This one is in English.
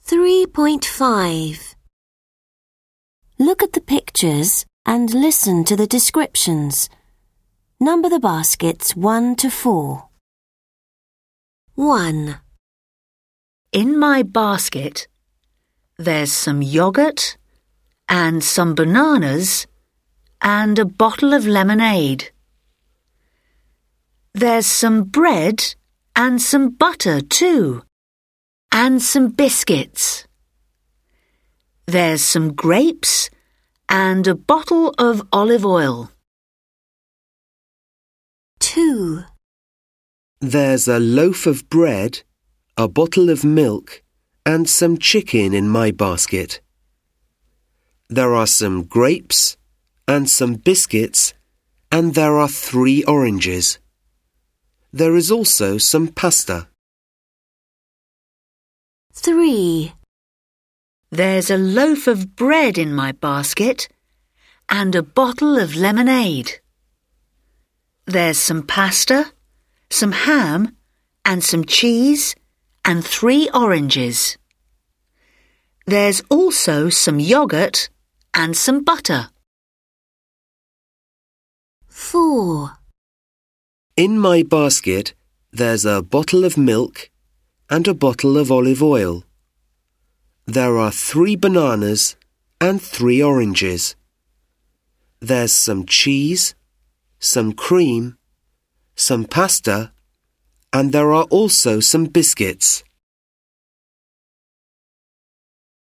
3.5. Look at the pictures and listen to the descriptions. Number the baskets 1 to 4. 1. In my basket, there's some yogurt and some bananas and a bottle of lemonade. There's some bread and some butter too, and some biscuits. There's some grapes and a bottle of olive oil. 2. There's a loaf of bread, a bottle of milk, and some chicken in my basket. There are some grapes and some biscuits, and there are 3 oranges. There is also some pasta. 3. There's a loaf of bread in my basket and a bottle of lemonade. There's some pasta, some ham, and some cheese, and 3 oranges. There's also some yogurt and some butter. 4. In my basket, there's a bottle of milk and a bottle of olive oil. There are 3 bananas and 3 oranges. There's some cheese, some cream, some pasta, and there are also some biscuits.